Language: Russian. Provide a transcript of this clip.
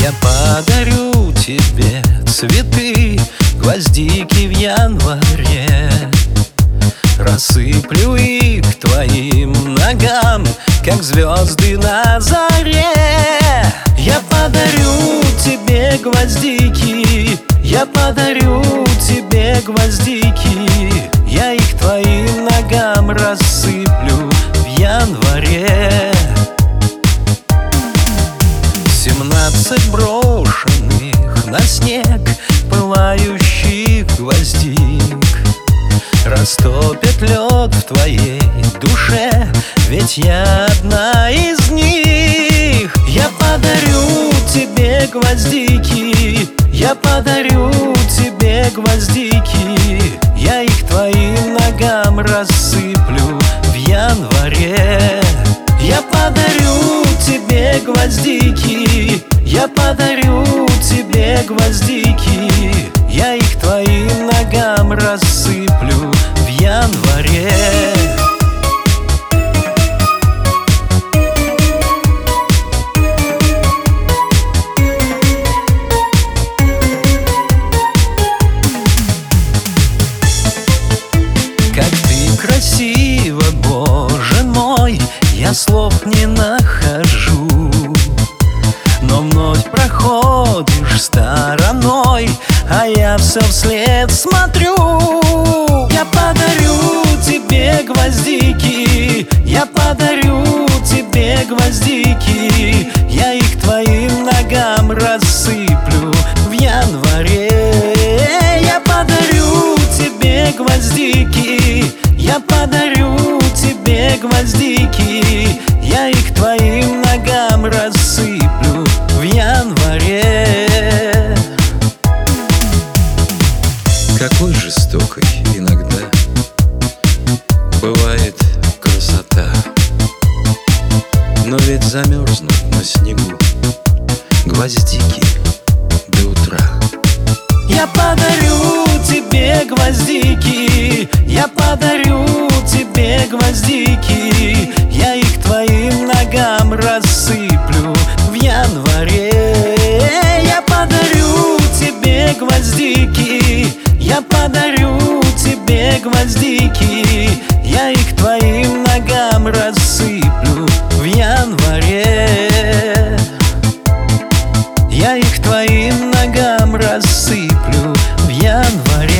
Я подарю тебе цветы, гвоздики в январе. Рассыплю их твоим ногам, как звезды на заре. Я подарю тебе гвоздики, я подарю тебе гвоздики. Я их твоим ногам рассыплю в январе. 17 брошенных на снег пылающих гвоздик растопят лед в твоей душе, ведь я одна из них. Я подарю тебе гвоздики, я подарю тебе гвоздики. Я их твоим ногам рассыплю в январе. Я подарю тебе гвоздики, я подарю тебе гвоздики. Я их твоим ногам рассыплю в январе. Как ты красива, Боже мой, я слов не нахожу. Но вновь проходишь стороной, а я все вслед смотрю. Я подарю тебе гвоздики, я подарю тебе гвоздики. Я их твоим ногам рассыплю в январе. Я подарю тебе гвоздики, я подарю тебе гвоздики. Я их твоим ногам рассыплю в январе. Какой жестокой иногда бывает красота. Но ведь замерзнут на снегу гвоздики до утра. Я подарю тебе гвоздики, я подарю тебе гвоздики. Я их твоим ногам рассыплю в январе. Я подарю тебе гвоздики, я подарю тебе гвоздики. Я их твоим ногам рассыплю в январе. Я их твоим ногам рассыплю в январе.